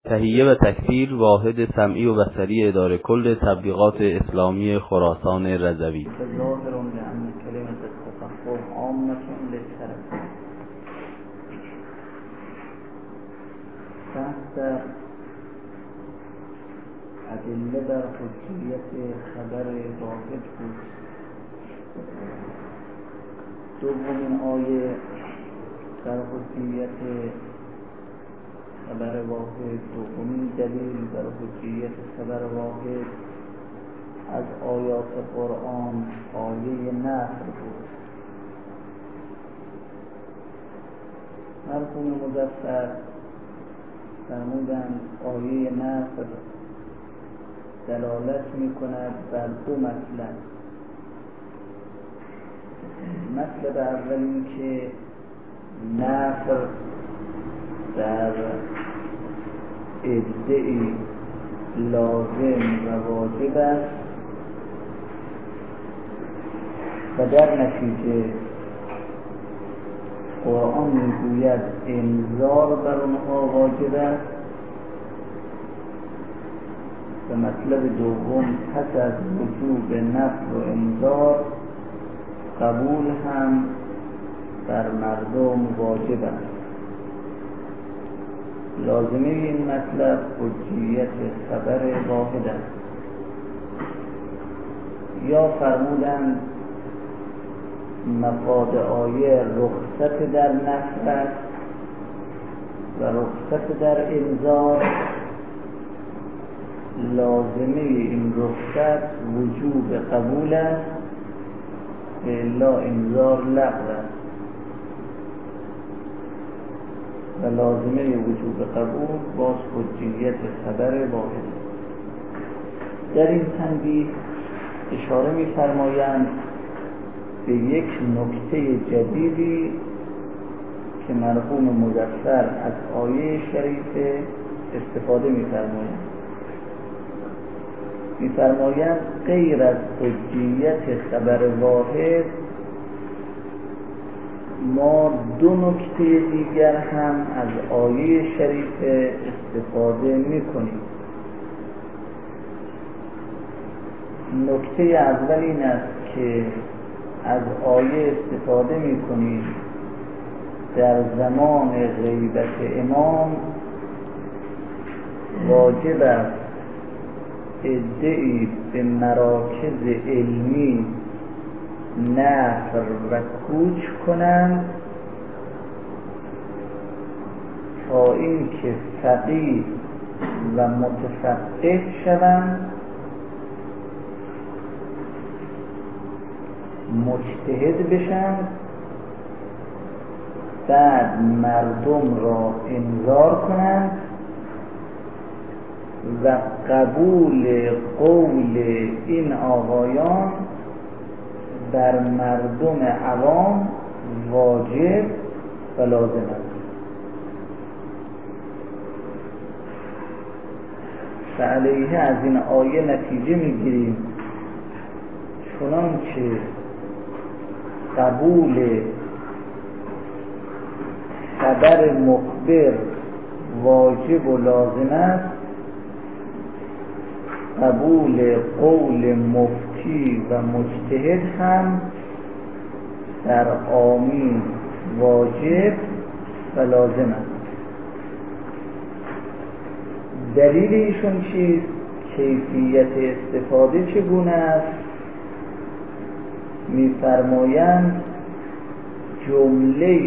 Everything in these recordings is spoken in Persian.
تهیه و تکمیل واحد سمعی و بصری اداره کل تبلیغات اسلامی خراسان رضوی. ظاهر لأن كلمة التصفح عامة للترف. بحث ادله در حجیت خبر واحد بود. دومین آیه در حجیت خبر واحد، دومین دلیل در حجیت خبر واحد از آیات قرآن آیه نفر بود. مرحوم مظفر فرمودند آیه نفر دلالت می کند بر دو مطلب. مطلب اول این که نفر در ادعی لازم و واجب است و در نتیجه قرآن میگوید انذار بر اونها واجب است. و مطلب دوم پس از وجوب نفی و انذار قبول هم بر مردم واجب است. لازمه این مطلب حجیت خبر واحد است. یا فرمودند مفاد آیه رخصت در نفی است و رخصت در انذار. لازمه این رخصت وجوب قبول است و الا انذار لغو است. و لازمه وجوب قبول باز حجیت خبر واحد. در این تنبیه اشاره می‌فرمایند به یک نکته جدیدی که مرحوم مظفر از آیه شریفه استفاده می‌فرمایند غیر از حجیت خبر واحد ما دو نکته دیگر هم از آیه شریفه استفاده می‌کنیم. نکته اول این است که از آیه استفاده می‌کنیم در زمان غیبت امام واجب است ادعی به مراکز علمی نفر و کوچ کنند تا اینکه فقیه و متفقه شوند، مجتهد بشند، بعد مردم را انذار کنند و قبول قول این آقایان بر مردم عوام واجب و لازم است. فعلیه از این آیه نتیجه میگیریم چنانچه قبول خبر مخبر واجب و لازم است، قبول قول مفتی و مجتهد هم در آمین واجب و لازم است. دلیل ایشون چیست؟ کیفیت استفاده چگونه است؟ می‌فرمایند جمله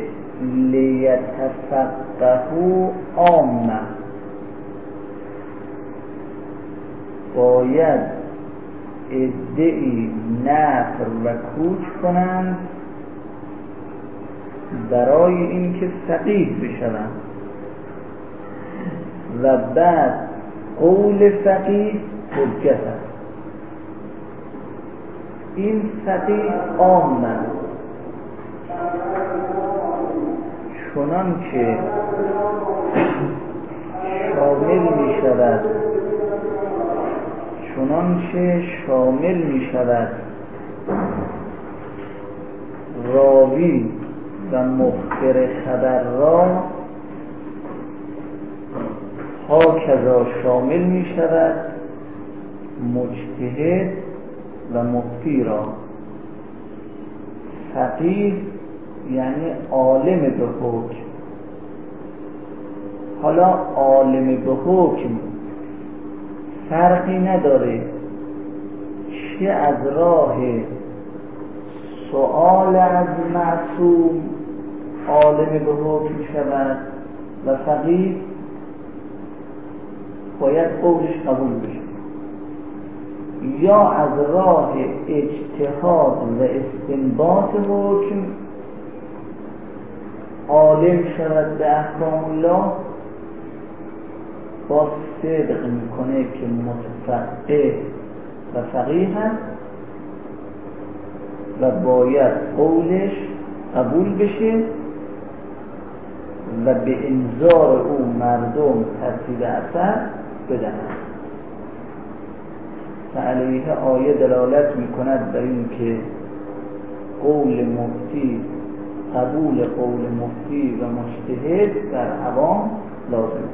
لیتفقهوا عامه باید ادعی نفر و کوچ کنند برای اینکه فقیه بشوند و بعد قول فقیه حجت است. این فقیه عام است چنانچه شامل می شود راوی و مخبر خبر را هاکذا شامل می شود مجتهد و مفتی را. فقیه یعنی عالم به حکم. حالا عالم به حکم فرقی نداره چه از راه سؤال از معصوم عالم به حکم شود و فقیه باید قولش قبول بشه، یا از راه اجتهاد و استنباط حکم عالم شود به احکام الله، با صدق میکنه که متفقه و فقیه هست و باید قولش قبول بشه و به انذار او مردم ترتیب اثر بدهند. علیه آیه دلالت میکند بر این که قول مفتی، قبول قول مفتی و مجتهد در عوام لازم.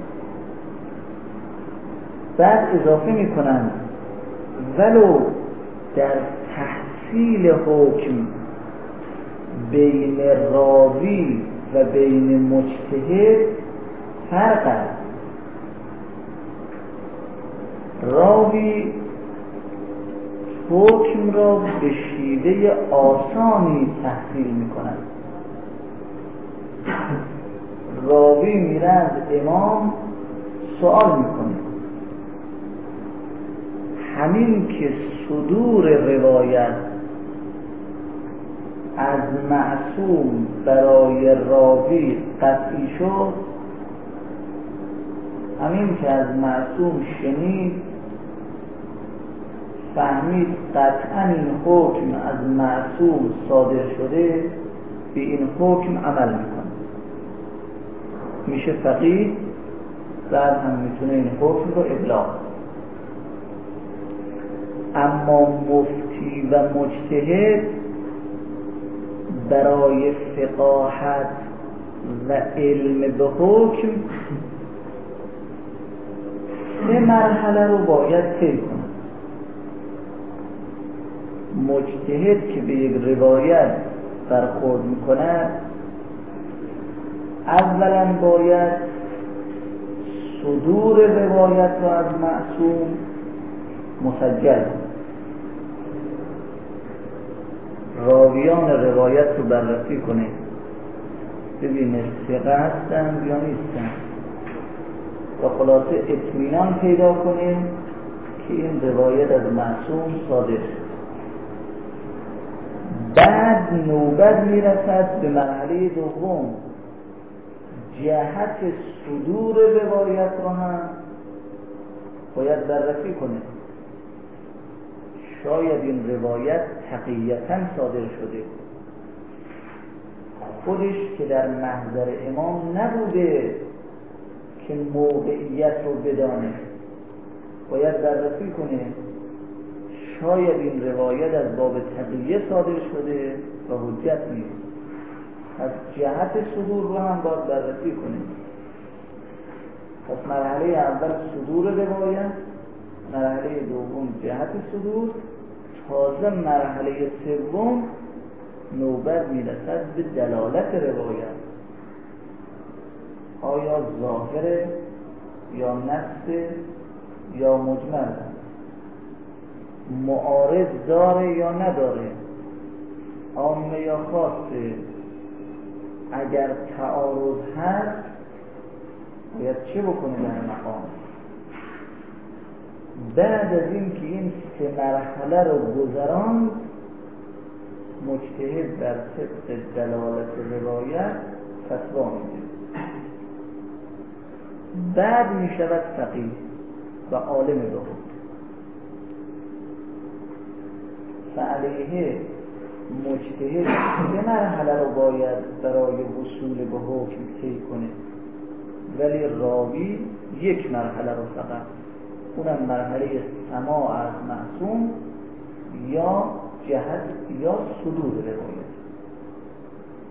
بعد اضافه میکنند ولو در تحصیل حکم بین راوی و بین مجتهد فرق است. راوی حکم را به شیوه آسانی تحصیل می‌کند. راوی میره از امام سوال میکنه، همین که صدور روایت از معصوم برای راوی قطعی شد، همین که از معصوم شنید فهمید قطعا این حکم از معصوم صادر شده، به این حکم عمل میکنه، میشه فقیه. بعد هم میتونه این حکم رو ابلاغ. اما مفتی و مجتهد برای فقاهت و علم به حکم 3 مرحله رو باید طی کنه. مجتهد که به یک روایت برخورد میکنه، اولا باید صدور روایت رو از معصوم مسجل، راویان روایت رو بررسی کنه، ببینه ثقه هستن یا نیستن و خلاصه اطمینان پیدا کنه که این روایت از معصوم صادر شد. بعد نوبت میرسد به مرحله دوم، جهت صدور روایت رو هم باید بررسی کنه. شاید این روایت تقییتاً صادر شده، خودش که در محضر امام نبوده که موقعیت رو بدانه، باید بررسی کنه. شاید این روایت از باب تقییه صادر شده و حجت نیست، از جهت صدور رو هم باید بررسی کنه. پس مرحله اول صدور روایت، مرحله دوم جهت صدور، تازه مرحله سوم نوبت میرسد به دلالت روایت. آیا ظاهره یا نص یا مجمل، معارض داره یا نداره، عامه یا خاصه. اگر تعارض هست باید چه بکنه در مقام. بعد از این که این 3 مرحله رو گذراند، مجتهد بر طبق دلالت روایت فتوا میده. بعد می شود فقیه و عالم به حکم. فعلیه مجتهد 3 مرحله رو باید برای وصول به حکم طی کنه، ولی راوی 1 مرحله رو فقط، اونم مرحله سماع از معصوم یا جهت یا صدور روایت.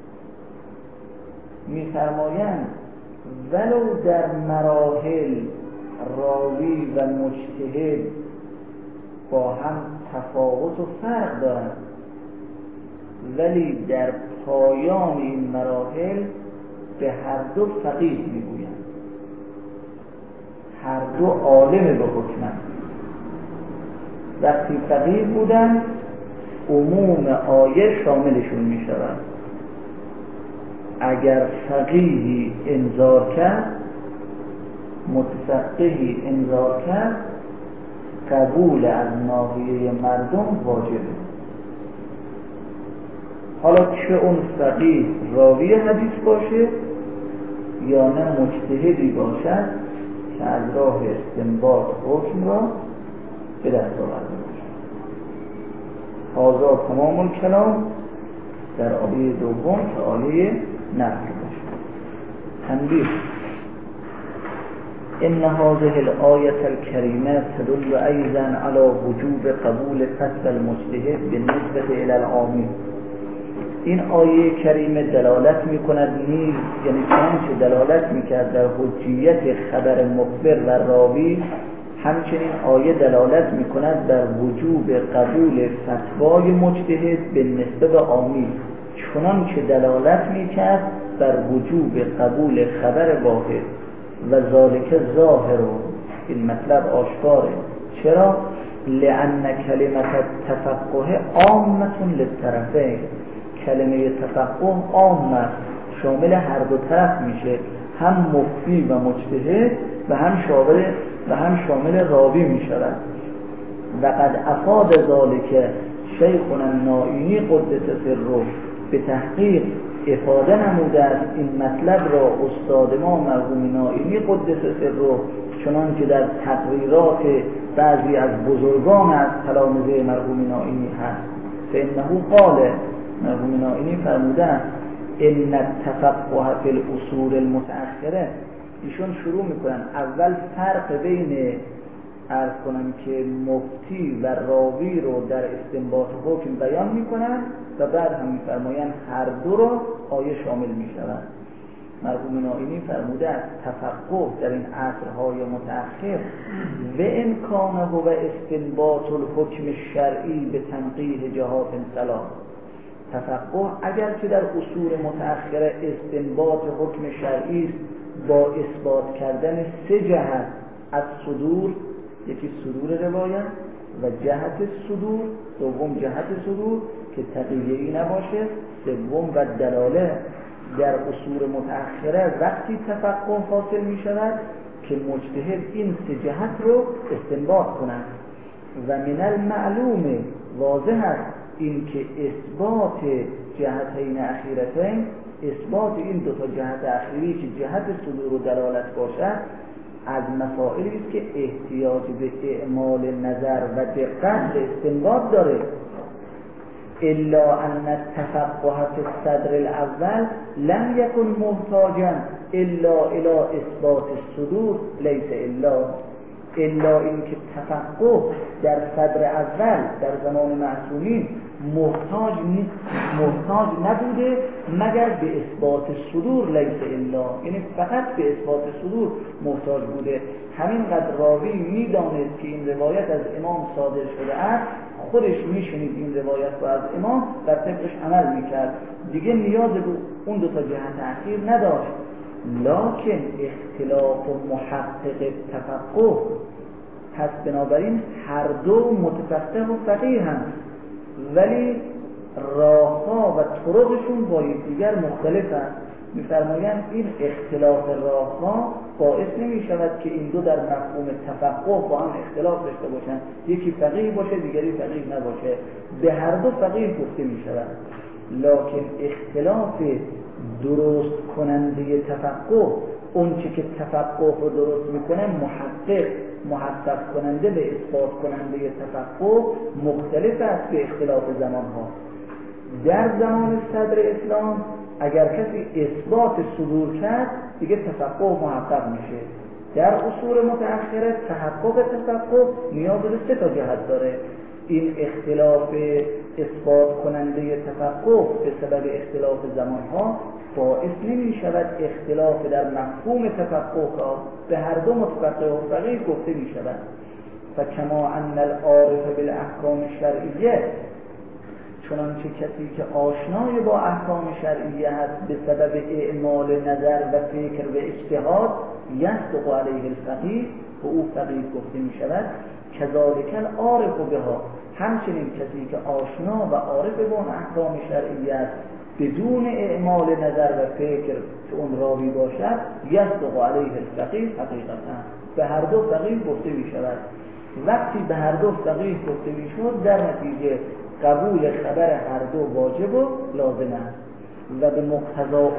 می‌فرمایند ولو در مراحل راوی و مجتهد با هم تفاوت و فرق دارند، ولی در پایان این مراحل به هر دو فقیه میگویند، هر دو عالم به حکمند. وقتی فقیه بودن عموم آیه شاملشون می شود. اگر فقیهی انذار کرد، متفقهی انذار کرد، قبول از ناحیه مردم واجبه. حالا چه اون فقیه راوی حدیث باشه یا نه مجتهدی باشد که از راه استنباط حکم را به دست آورده باشد. هذا تمام الکلام در آیه دوم که آیه نفی باشه. تنبیه: ان هذه الآیة الکریمه تدل ایضا علی وجوب قبول فصل المجتهد بالنسبة الی العامی. این آیه کریمه دلالت می‌کند نیز، یعنی چنانچه دلالت می‌کرد در حجیت خبر مخبر و راوی، همچنین آیه دلالت می‌کند بر وجوب قبول فتوای مجتهد به نسبت عامی، چنانچه دلالت می‌کرد بر وجوب قبول خبر واحد و ذالک ظاهر. این مطلب آشکاره. چرا؟ لأن کلمة التفقه عامة للطرفین. کلمه تفقه عام است، شامل هر دو طرف میشه، هم مفتی و مجتهد و هم شامل راوی میشود. و قد افاد ذالک شیخنا النائینی قدس سره. به تحقیق افاده نموده است این مطلب را استاد ما مرحوم نائینی قدس سره، چنان که در تقریرات بعضی از بزرگان از تلامذه مرحوم نائینی هست. فانه قال، مرحوم نائینی فرموده است: ان التفقه فی الاصول المتأخره. ایشون شروع میکنن اول فرق بین عرض کنم که مفتی و راوی رو در استنباط حکم بیان میکنن و بعد هم میفرمایند هر دو رو آیه شامل میشوند. مرحوم نائینی فرموده است تفقه در این عصرهای متأخر و امکانه و استنباط الحکم شرعی به تنقیح جهات ثلاث. تفقه اگر که در اصول متأخره استنباط حکم شرعی است با اثبات کردن سه جهت از صدور، یکی صدور روایت و جهت صدور، دوم جهت صدور که تقییدی نباشه، سوم و دلاله. در اصول متأخره وقتی تفقه حاصل می شود که مجتهد این سه جهت رو استنباط کند. و من المعلوم واضح است این که اثبات جهتین اخیرتین، اثبات این دو تا جهت اخیری که جهت صدور و دلالت باشد، از مسائلی است که احتیاج به اعمال نظر و دقت به استنباط داره. الا ان التفقه فی الصدر الاول لم یکن محتاجا الا الى اثبات الصدور لیس الا این که تفقه در صدر اول در زمان معصومین محتاج نبوده مگر به اثبات صدور لیس الا، یعنی فقط به اثبات صدور محتاج بوده. همینقدر راوی میدانست که این روایت از امام صادر شده است، خودش میشنید این روایت رو از امام و طبقش عمل میکرد، دیگه نیاز به اون دو تا جهت اخیر نداشت. لکن اختلاف محقق تفقه، پس بنابراین هر دو متفقه و فقیه هم، ولی راه‌ها و طرقشون با یکدیگر مختلف است. می‌فرمایند این اختلاف راه‌ها باعث نمی‌شود که این دو در مفهوم تفقه با هم اختلاف داشته باشند، یکی فقیه باشه دیگری فقیه نباشه، به هر دو فقیه گفته می‌شود. لکن اختلاف درست کننده تفقه، اون چی که تفقه رو درست میکنه محقق کننده به اثبات کننده تفقه مختلف است به اختلاف زمانها. در زمان صدر اسلام اگر کسی اثبات صدور کرد دیگه تفقه محقق میشه. در اصول متأخره تحقق تفقه نیاز به سه تا جهت داره. این اختلاف اثبات کننده تفقه به سبب اختلاف زمانها باعث نمی شود اختلاف در مفهوم تفقه را به هر دو متفقه و فقیه گفته می شود. فکما ان العارف بالاحکام الشرعیه، چنانچه کسی که آشنای با احکام شرعیه هست به سبب اعمال نظر و فکر و اجتهاد یصدق علیه الفقیه، و او فقیه گفته می شود. کذالک العارف بها، همچنین کسی که آشنا و عارف با اون احکام شرعیه است بدون اعمال نظر و فکر که اون راوی باشد یصدق علیه الفقیه حقیقتا، به هر دو فقیه گفته می شود. وقتی به هر دو فقیه گفته می شود در نتیجه قبول خبر هر دو واجب و لازم است و به مقتضای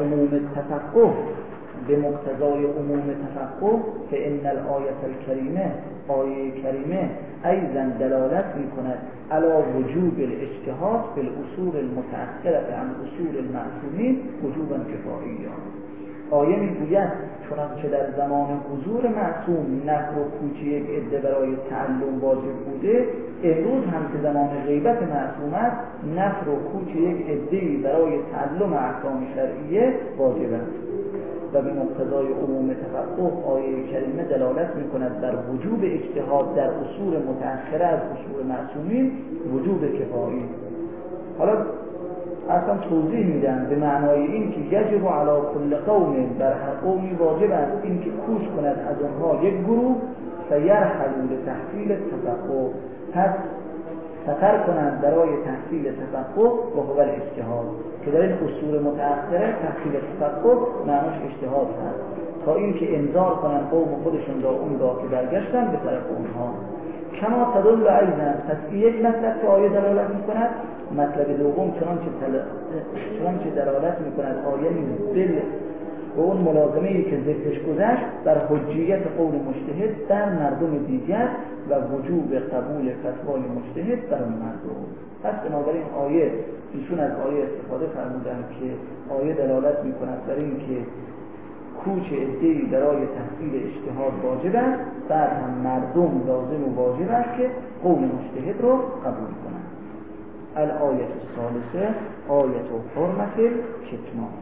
عموم تفقه فإن الآیة الکریمه، آیه کریمه ایضا دلالت می کند علی وجوب الاجتهاد فی الاصول المتأخرة عن اصول المعصومین وجوبا کفاییا. آیه میگوید چنانچه در زمان حضور معصوم نفر و کوچ یک عده برای تعلم واجب بوده، امروز هم که زمان غیبت معصوم است نفر و کوچ یک عده‌ای برای تعلم احکام شرعیه واجب است. و به مقتضای عموم تفقه آیه کریمه دلالت می‌کند بر وجوب اجتهاد در اصول متأخره از اصول معصومین وجوب کفایی. حالا اصلا توضیح میدن به معنای این که یجب علی کل قوم، بر هر قومی واجب است این که کوش کند از آنها یک گروه فیرحلوا لتحصیل التفقه، پس سفر کنند برای تحصیل تفقه و هو الاجتهاد، که در این اصول متأخره تحصیل تفقه معناش اجتهاد هست، تا این که انذار کنند قوم خودشون را اون را که برگشتن به طرف اونها. کما تدل ایضا، پس یک مطلب که آیه دلالت میکند. مطلب دوم چنانچه دلالت میکند آیه نیز و اون ملازمه‌ای که ذکرش گذشت بر حجیت قول مجتهد در مردم دیگر و وجوب قبول فتوای مجتهد بر اون مردم. پس بنابراین آیه، ایشون از آیه استفاده فرمودن که آیه دلالت میکند بر این که کوچ عده‌ای برای تحصیل اجتهاد واجب است، بعد هم مردم لازم و واجب است که قول مجتهد رو قبول کنند. الآیه الثالثه آیه حرمت الکتمان.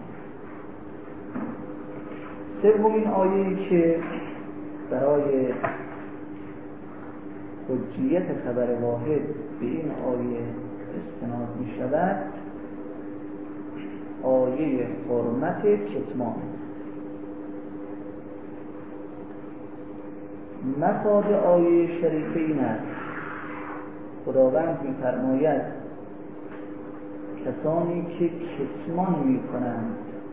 سومین آیه‌ای که برای حجیت خبر واحد به این آیه استناد می شود آیه حرمت کتمان. مفاد آیه شریفه این است: خداوند می فرماید کسانی که کتمان می کنند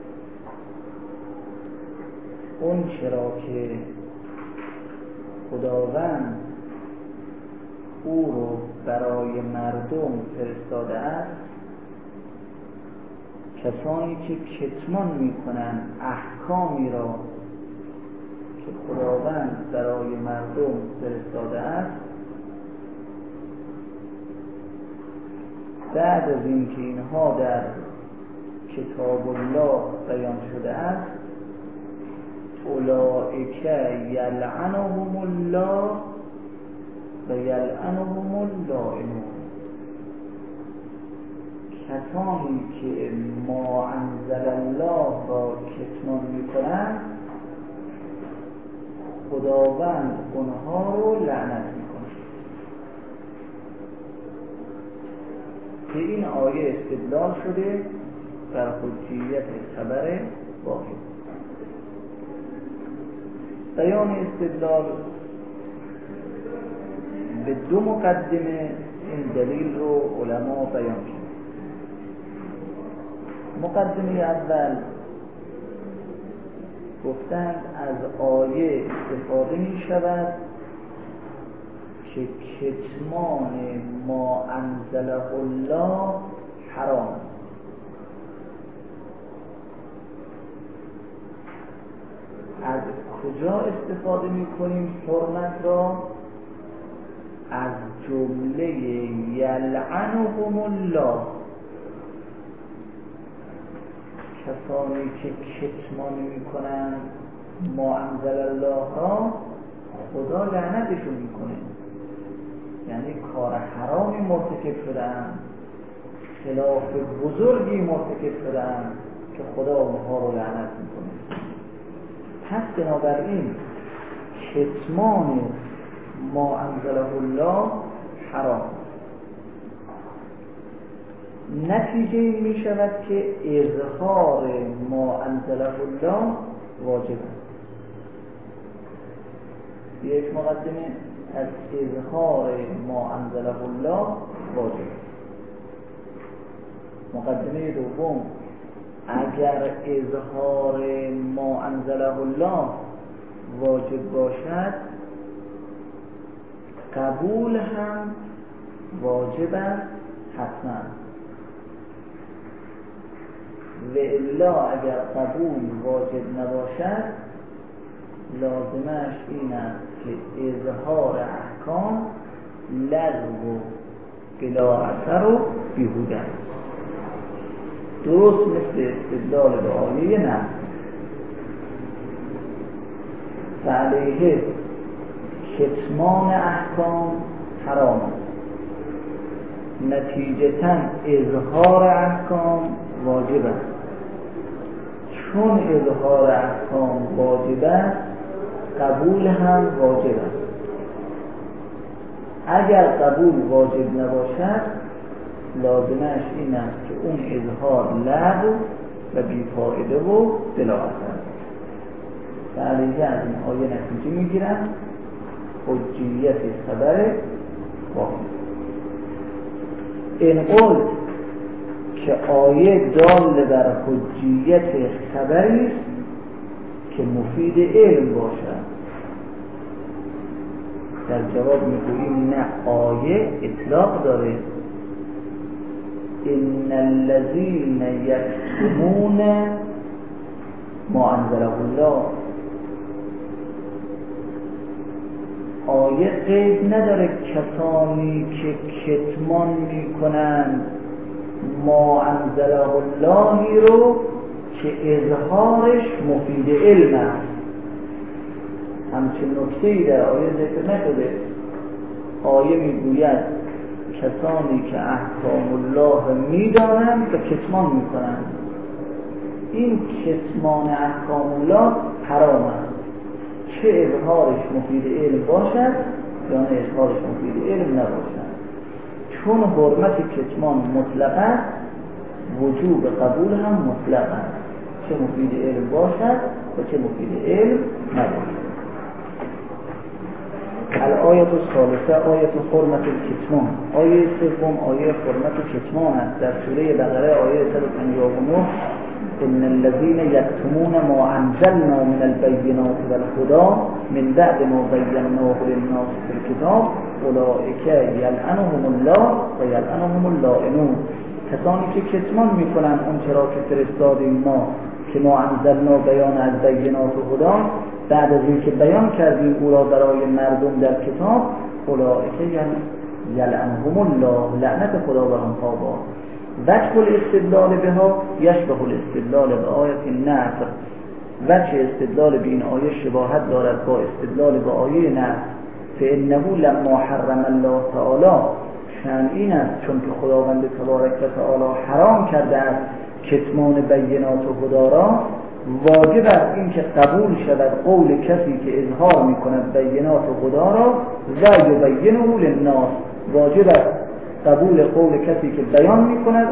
اون چرا که خداوند او رو برای مردم فرستاده است، کسانی که کتمان می کنند احکامی را که خداوند برای مردم فرستاده است، بعد از اینکه اینها در کتاب الله بیان شده است، اولئک یلعنهم الله و یلعنهم اللائنون، کسانی که ما انزل الله را کتمان میکنند خداوند اونها رو لعنت میکنه. که این آیه استدلال شده بر حجیت خبر واحد. بیان استدلال به دو مقدمه این دلیل رو علما بیان کرد. مقدمه اول گفتند از آیه استفاده می شود که کتمان ما انزله الله حرام. از کجا استفاده می کنیم حرمت را؟ از جمله یلعنهم الله، کسانی که کتمان می کنند ما انزل الله را خدا لعنتشون میکنه، یعنی کار حرامی مرتکب شدن خلاف بزرگی مرتکب شدن که خدا اونها رو لعنت میکنه. پس بنابراین کتمان ما انزله الله حرام. نتیجه این می شود که اظهار ما انزله الله واجب است. یک مقدمه از اظهار ما انزله الله واجب است. مقدمه دوم، اگر اظهار ما انزله الله واجب باشد قبول هم واجب است حتما، و الا اگر قبول واجب نباشد لازمش این است که اظهار احکام لغو و بلا اثر و بیهوده است. درست مثل استدلال به آیه نه فعلیه کتمان احکام حرام است، نتیجتاً اظهار احکام واجب است. چون اظهار احکام واجب است قبول هم واجب است. اگر قبول واجب نباشد لازمش این است که اون اظهار لغو و بیفایده و بلا اثر. علیه از این آیه نتیجه میگیرن حجیت خبر واحد. این قول که آیه دال بر حجیت خبری است که مفید علم باشد. در جواب میگوییم نه، آیه اطلاق داره. ان الذين يكتمون ما انزله الله، آیه قید نداره کسانی که کتمان میکنند ما انزله اللهی رو که اظهارش مفید علم است. همچنین نکته‌ای در آیه ذکر نشده. آیه میگوید کسانی که احکام الله میدانند و کتمان میکنند. این کتمان احکام الله حرام است، چه اظهارش مفید علم باشد یا نه اظهارش مفید علم نباشد. چون حرمت کتمان مطلق است وجوب قبول هم مطلق است، چه مفید علم باشد و چه مفید علم نباشد. الآیه الثالثه آیه حرمت الکتمان. آیه سوم آیه حرمت کتمان است. در سوره بقره آیه 159 ان الذين يكتمون ما انزلنا من البينات والهدى من بعد ما بيناه للناس في الكتاب اولئك يلعنهم الله و يلعنهم اللائنون. کسانی که کتمان میکنن اون چرا که فرستادیم ما که ما انزلنا بیان از بینات و هدی، بعد از اینکه بیان کردیم او را برای مردم در کتاب، اولئک یلعنهم الله، لعنت خدا بر آنها باد. وجه الاستدلال بها یشبه الاستدلال به آیه النصر. وجه استدلال به این آیه شباهت دارد با استدلال به آیه نصر. فانه لما حرم الله تعالی، شأن این است چون که خداوند تبارک و تعالی حرام کرده است کتمان بینات و هدی را، واجب است این که قبول شود قول کسی که اظهار میکند بینات و هدی را و یبینه للناس. واجب است قبول قول کسی که بیان میکند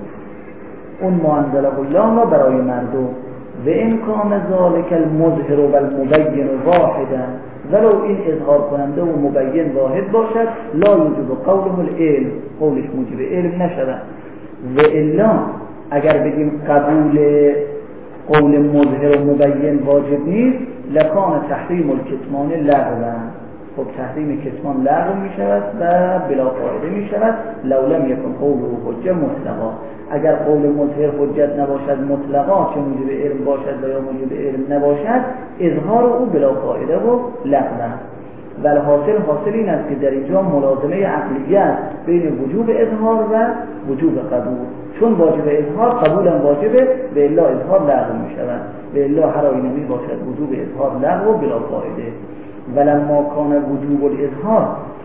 اون ما انزله الله را برای مردم. و این کان ذالک المظهر و المبین واحدا، ولو این اظهار کننده و مبین واحد باشد لا یوجب قوله العلم، قولش موجب علم نشود. و الا اگر بگیم قبول قول مظهر و مبین واجب نیست لکان تحریم الکتمان لغوا، خب تحریم کتمان لغو می شود و بلا فایده می شود. لو لم یکن قوله حجه مطلقا، اگر قول مظهر حجت نباشد مطلقا، چه موجب علم باشد و یا موجب علم نباشد، اظهار او بلا فایده و لغو. ولی حاصل این است که در اینجا ملازمه عقلیه است بین وجوب اظهار و وجوب قبول. چون واجب اظهار قبول هم واجبه، و الا اظهار لغو می شود، و الا هر آیه نمی باشد وجوب اظهار لغو بلا فایده. ولما کان وجوب الاظهار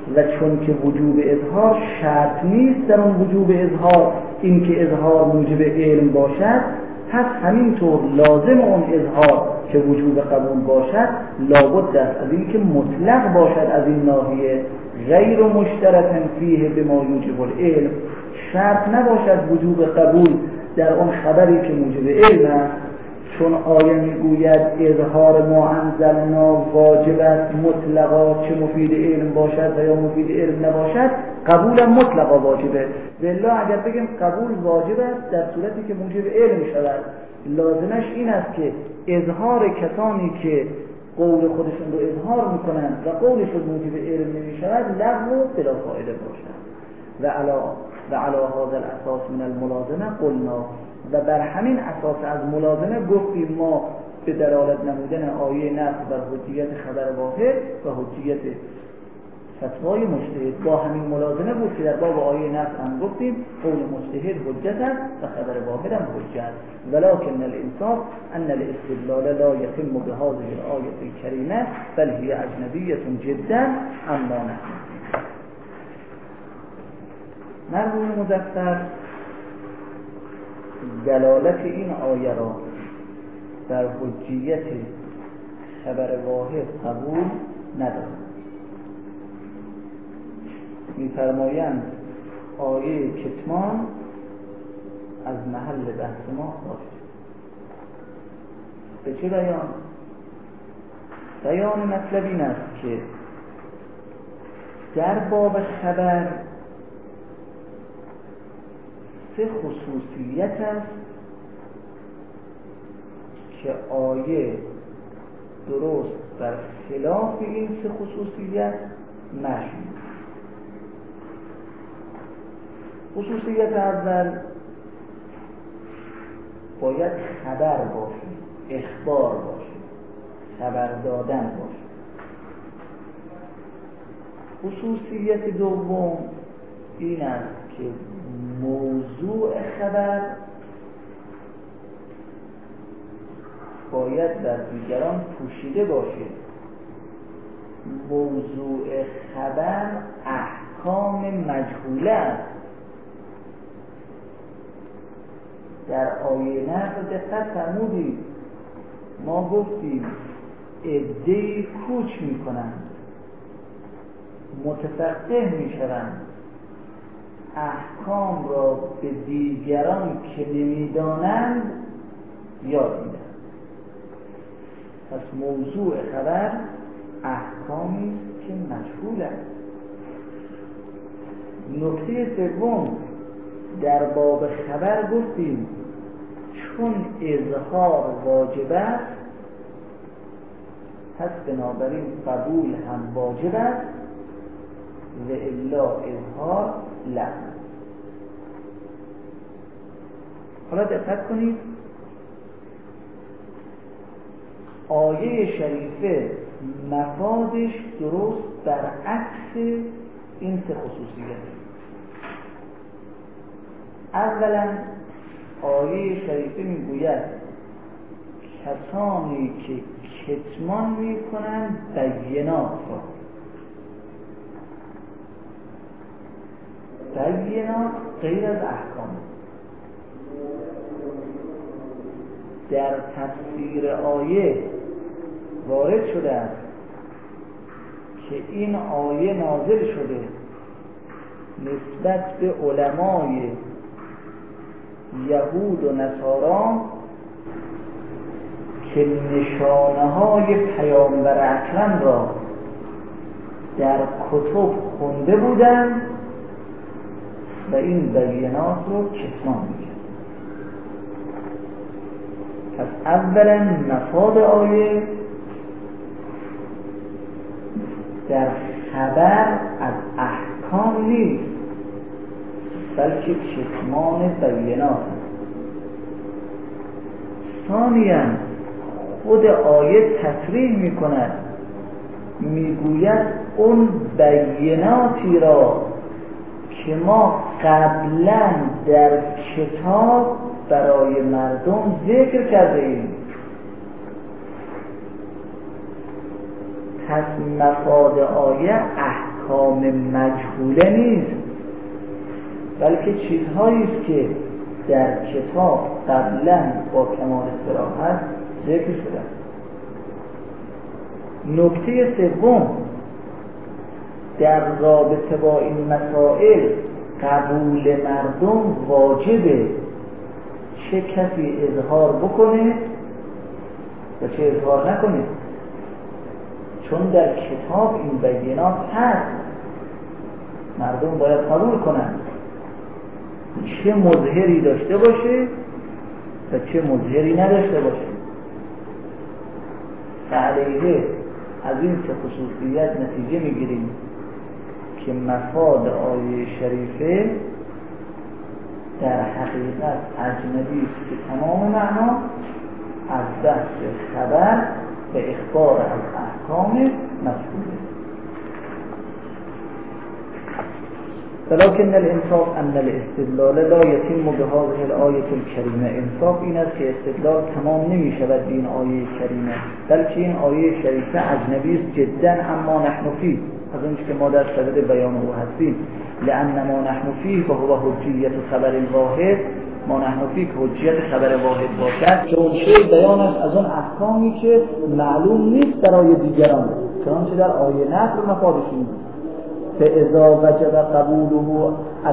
و چون که وجوب اظهار شرط نیست در اون وجوب اظهار این که اظهار موجب علم باشد، پس همینطور لازم اون اظهار که وجوب قبول باشد لابد است از این که مطلق باشد از این ناحیه، غیر مشترطا فیه بما یوجب العلم، شرط نباشد وجوب قبول در اون خبری که موجب علم است. چون آیه میگوید اظهار ما انزلنا واجب است مطلقا، چه مفید علم باشد و یا مفید علم نباشد، قبولم مطلقا واجبه. والا اگر بگیم قبول واجب است در صورتی که موجب علم شود، لازمش این است که اظهار کسانی که قول خودشون رو اظهار میکنند و قولشون موجب علم نمیشود لغو و بلا فایده باشد. و علی هذا الاساس من الملازمه قلنا، و بر همین اساس از ملازمه گفتیم ما به دلالت نمودن آیه نص بر حجیت خبر واحد و حجیت فتوای مجتهد با همین ملازمه بود که در باب آیه نص هم گفتیم قول مجتهد حجت است و خبر واحد هم حجت، ولكن الانصاف ان الاستدلال لا يتم بهذه الآية الكريمة بل هي اجنبیة جدا اما نحن. مرحوم مظفر دلالت این آیه را در حجیت خبر واحد قبول ندارد. می‌فرمایند آیه کتمان از محل بحث ما خارج. به چه بیان؟ بیان مطلب این است که در باب خبر سه خصوصیت است که آیه درست بر خلاف این سه خصوصیت مشهور. خصوصیت اول باید خبر باشه، اخبار باشه، خبر دادن باشه. خصوصیت دوم این است که موضوع خبر باید در دیگران پوشیده باشه. موضوع خبر احکام مجهوله است. در آیه نقل دقت فرمودید ما گفتیم عده‌ای کوچ میکنند، متفقه میشوند، احکام را به دیگران که نمیدانند یاد میدن. پس موضوع خبر احکامی است که مجهول است. نکته سوم در باب خبر گفتیم چون اظهار واجب است پس بنابراین قبول هم واجب است و الا اظهار لغو. حالا دقت کنید آیه شریفه مفادش درست برعکس این سه خصوصیت. اولا آیه شریفه میگوید کسانی که کتمان میکنند بینات را. بینات غیر از احکام. در تفسیر آیه وارد شده است که این آیه نازل شده نسبت به علمای یهود و نصارا که نشانه های پیامبر اکرم را در کتب خونده بودند و این بینات رو کتمان می‌کرد. پس اولا مفاد آیه در خبر از احکام نیست بلکه کتمان بینات است. ثانیاً خود آیه تصریح می‌کند میگوید اون بیناتی را که ما قبلا در کتاب برای مردم ذکر کرده ایم. پس مفاد آیه احکام مجهوله نیست، بلکه چیزهایی است که در کتاب قبلا با کمال صراحت ذکر شده. نکته سوم، در رابطه با این مسائل قبول مردم واجبه، چه کسی اظهار بکنه و چه اظهار نکنه، چون در کتاب این بینات هست، مردم باید قبول کنن، چه مظهری داشته باشه و چه مظهری نداشته باشه. علیه از این که خصوصیت نتیجه میگیریم که مفاد آیه شریفه در حقیقت اجنبی است که تمام معنا از بحث خبر و اخبار از احکام مجهوله. ولكن الانصاف ان الاستدلال لا يتم بهذه الآية الكريمة. انصاف این است که استدلال تمام نمی شود به این آیه کریمه، بلکه این آیه شریفه اجنبی است جدا اما نحن فيه، از اونچه که ما در صدد بیان او هستیم. لأن ما نحن فيه و هو حجیت خبر واحد، ما نحن فيه که حجیت خبر واحد باشد، که اون بیان است از اون احکامی که معلوم نیست برای دیگران، چنانچه در آیه نقل مفادش این فإذا وجب قبوله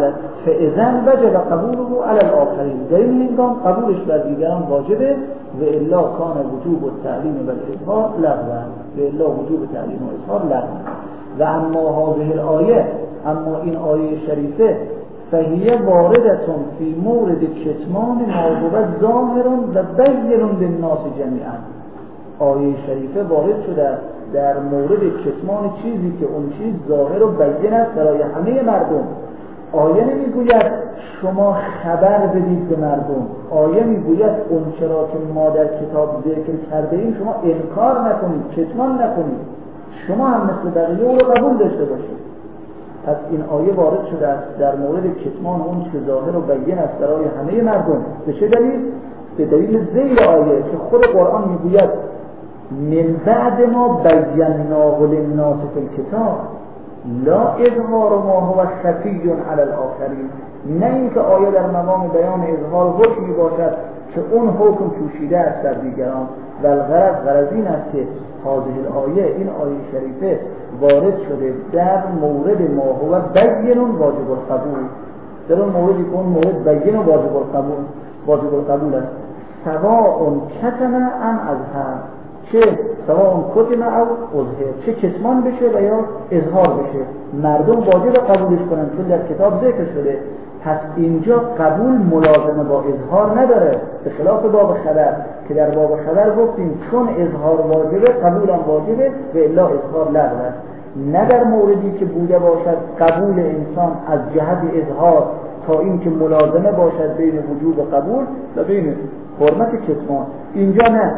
على الآخرين، در این هنگام قبولش بر دیگران واجبه. و الا کان وجوب التعلیم و الاظهار لغوا، و الا وجوب تعلیم و اظهار لغوا. و اما هذه الآیه، اما این آیه شریفه، فهیه واردتون فی مورد کتمان ما هو ظاهر و بین للناس جمیعا. آیه شریفه وارد شده در مورد کتمان چیزی که اون چیز ظاهر و بین است برای همه مردم. آیه نمیگوید شما خبر بدید به مردم، آیه میگوید اون چرا که ما در کتاب ذکر کرده ایم شما انکار نکنید، کتمان نکنید، شما هم مثل بقیه او رو قبول داشته باشید. پس این آیه وارد شده است در مورد کتمان اون که ظاهر و بین است برای همه مردم. به چه دلیل؟ به دلیل ذیل آیه که خود قرآن میگوید من بعد ما بیناه للناس فی الکتاب لا اظهار ما هو خفی علی الاخرین. نه اینکه آیه در مقام بیان اظهار حکمی باشد که اون حکم پوشیده است در دیگران، و غرض این است که هذه الآیه، این آیه شریفه وارد شده در مورد ما هو بین واجب القبول، در اون موردی که اون مورد بین واجب القبول است. سواء کتم ام اظهر، چه سواء کتم او اظهر، چه کتمان بشه و یا اظهار بشه، مردم واجب قبولش کنن چون در کتاب ذکر شده. پس اینجا قبول ملازمه با اظهار نداره، به خلاف باب خبر که در باب خبر گفتیم چون اظهار واجبه قبول هم واجبه و الا اظهار لغو است. نه در موردی که بوده باشد قبول انسان از جهت اظهار تا اینکه ملازمه باشد بین وجوب قبول و بین حرمت کتمان، اینجا نه،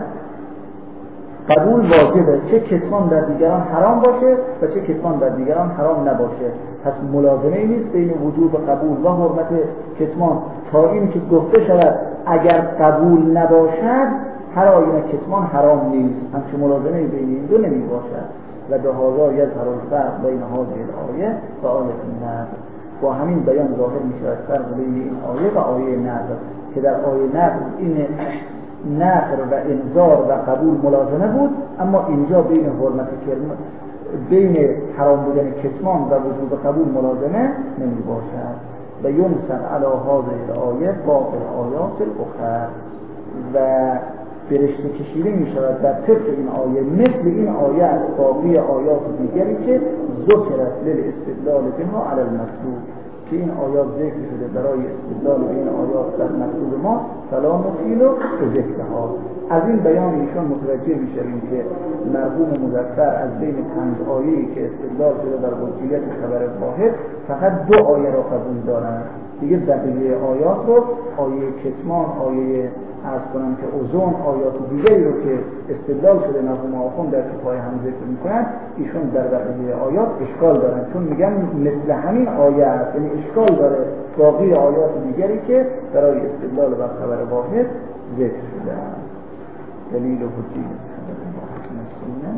قبول واجبه، چه کتمان در دیگران حرام باشه و چه کتمان در دیگران حرام نباشه. پس ملازمه نیست بین وجوب قبول و حرمت کتمان تا این که گفته شود اگر قبول نباشد هر آینه کتمان حرام نیست، همچه ملازمه بین این دو نمی باشد. و به هذا یظهر الفرق بین هذه الآیه و آیه النقل. با همین بیان ظاهر می شود فرق بین این آیه و آیه نقل، که در آیه نقل این نقل و انذار و قبول ملازمه بود، اما اینجا بین حرمت بین حرام بودن کتمان و وجوب قبول ملازمه نمی باشد. و ینسب علی هذه الآیه باقی الآیات الاخرى، و برشته کشیده می شود در طبق این آیه مثل این آیه از باقی آیات دیگری که ذکرت للاستدلال بها علی المطلوب، که این آیات ذکر شده برای استدلال به این آیات در مطلوب ما سلام و فیل و ذکرها. از این بیان ایشان متوجه میشویم که مرحوم مظفر از بین 5 آیه‌ای که استدلال شده در حجیت خبر واحد فقط 2 آیه را قبول دارند، دیگه بقیه آیات رو، آیه کتمان، آیه عرض کنم که اوزون، آیات دیگری رو که استدلال شده مرحوم آخوند در کتاب‌های هم ذکر میکنن، ایشون در بقیه آیات اشکال دارن، چون میگن مثل همین آیه است، یعنی اشکال داره باقی آیات دیگری که برای استدلال بر خبر واحد ذکر شده. دلیل و حجیت خبر واحد